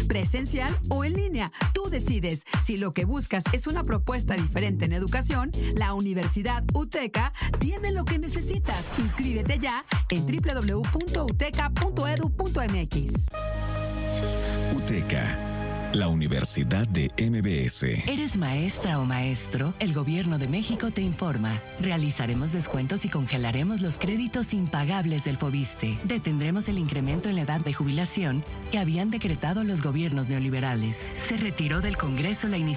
presencial o en línea. Tú decides. Si lo que buscas es una propuesta diferente en educación, la Universidad UTECA tiene lo que necesitas. Inscríbete ya en www.uteca.edu.mx. UTECA, la Universidad de MBS. ¿Eres maestra o maestro? El Gobierno de México te informa. Realizaremos descuentos y congelaremos los créditos impagables del FOBISSSTE. Detendremos el incremento en la edad de jubilación que habían decretado los gobiernos neoliberales. Se retiró del Congreso la iniciativa